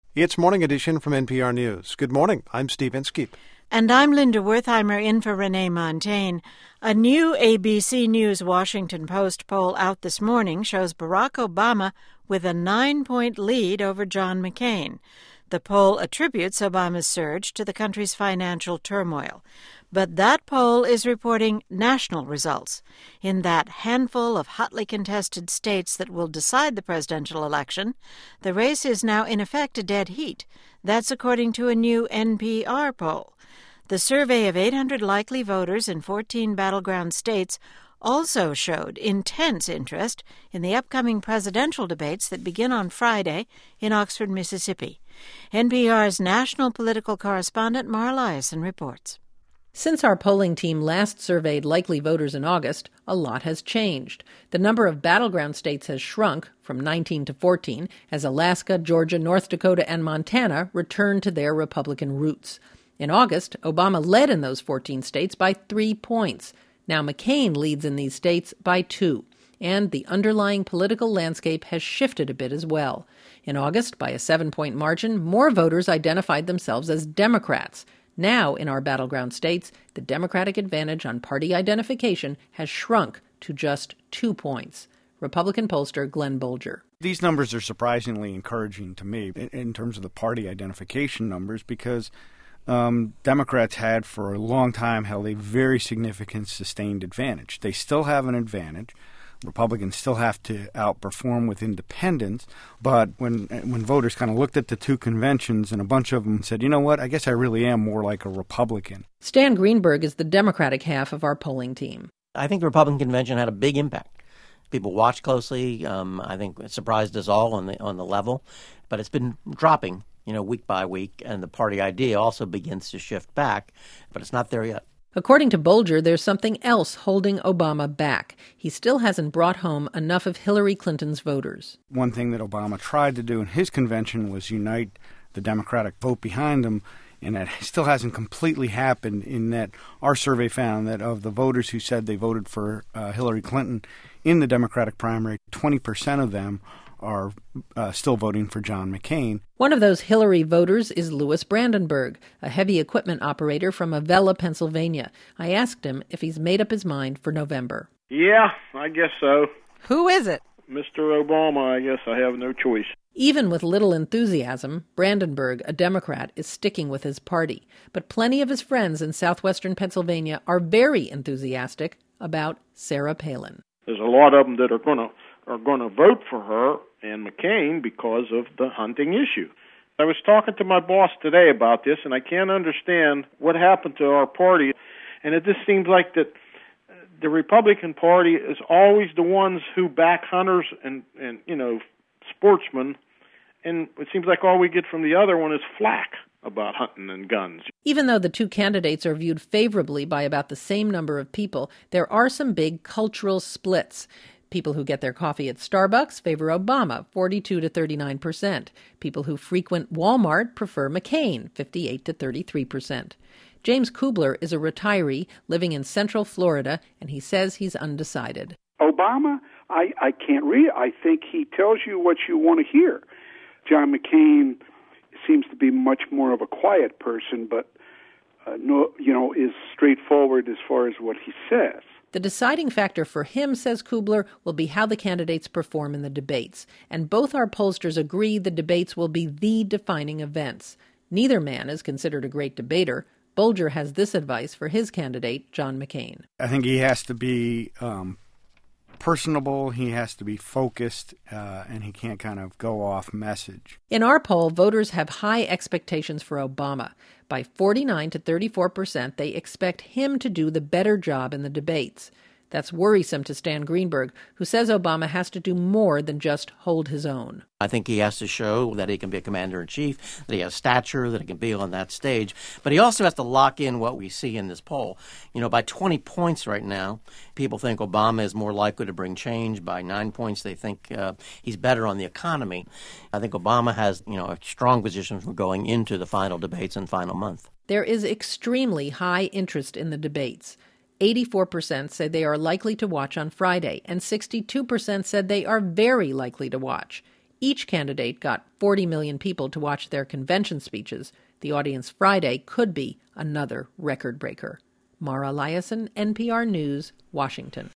It's Morning Edition from NPR News. Good morning. I'm Steve Inskeep. And I'm Linda Wertheimer in for Renee Montaigne. A new ABC News Washington Post poll out this morning shows Barack Obama with a 9-point lead over John McCain. The poll attributes Obama's surge to the country's financial turmoil. But that poll is reporting national results. In that handful of hotly contested states that will decide the presidential election, the race is now in effect a dead heat. That's according to a new NPR poll. The survey of 800 likely voters in 14 battleground states also showed intense interest in the upcoming presidential debates that begin on Friday in Oxford, Mississippi. NPR's national political correspondent Mara Liasson reports. Since our polling team last surveyed likely voters in August, a lot has changed. The number of battleground states has shrunk from 19 to 14 as Alaska, Georgia, North Dakota, and Montana return to their Republican roots. In August, Obama led in those 14 states by 3 points. Now McCain leads in these states by 2. And the underlying political landscape has shifted a bit as well. In August, by a 7-point margin, more voters identified themselves as Democrats. Now, in our battleground states, the Democratic advantage on party identification has shrunk to just 2 points. Republican pollster Glenn Bolger. These numbers are surprisingly encouraging to me in terms of the party identification numbers because Democrats had for a long time held a very significant sustained advantage. They still have an advantage. Republicans still have to outperform with independents, but when voters kind of looked at the two conventions and a bunch of them said, you know what, I guess I really am more like a Republican. Stan Greenberg is the Democratic half of our polling team. I think the Republican convention had a big impact. People watched closely. I think it surprised us all on the level, but it's been dropping, week by week, and the party idea also begins to shift back, but it's not there yet. According to Bolger, there's something else holding Obama back. He still hasn't brought home enough of Hillary Clinton's voters. One thing that Obama tried to do in his convention was unite the Democratic vote behind him, and that still hasn't completely happened in that our survey found that of the voters who said they voted for Hillary Clinton in the Democratic primary, 20% of them are still voting for John McCain. One of those Hillary voters is Louis Brandenburg, a heavy equipment operator from Avella, Pennsylvania. I asked him if he's made up his mind for November. Yeah, I guess so. Who is it? Mr. Obama, I guess I have no choice. Even with little enthusiasm, Brandenburg, a Democrat, is sticking with his party. But plenty of his friends in southwestern Pennsylvania are very enthusiastic about Sarah Palin. There's a lot of them that are going to vote for her and McCain because of the hunting issue. I was talking to my boss today about this, and I can't understand what happened to our party. And it just seems like that the Republican Party is always the ones who back hunters and sportsmen, and it seems like all we get from the other one is flack about hunting and guns. Even though the two candidates are viewed favorably by about the same number of people, there are some big cultural splits. People who get their coffee at Starbucks favor Obama, 42 to 39%. People who frequent Walmart prefer McCain, 58 to 33%. James Kubler is a retiree living in Central Florida, and he says he's undecided. Obama, I can't read it. I think he tells you what you want to hear. John McCain seems to be much more of a quiet person, but is straightforward as far as what he says. The deciding factor for him, says Kubler, will be how the candidates perform in the debates. And both our pollsters agree the debates will be the defining events. Neither man is considered a great debater. Bolger has this advice for his candidate, John McCain. I think he has to be personable, he has to be focused, and he can't kind of go off message. In our poll, voters have high expectations for Obama. By 49 to 34%, they expect him to do the better job in the debates. That's worrisome to Stan Greenberg, who says Obama has to do more than just hold his own. I think he has to show that he can be a commander-in-chief, that he has stature, that he can be on that stage. But he also has to lock in what we see in this poll. By 20 points right now, people think Obama is more likely to bring change. By 9 points, they think he's better on the economy. I think Obama has, a strong position for going into the final debates and final month. There is extremely high interest in the debates. 84% say they are likely to watch on Friday, and 62% said they are very likely to watch. each candidate got 40 million people to watch their convention speeches, the audience Friday could be another record breaker. Mara Liasson, NPR News, Washington.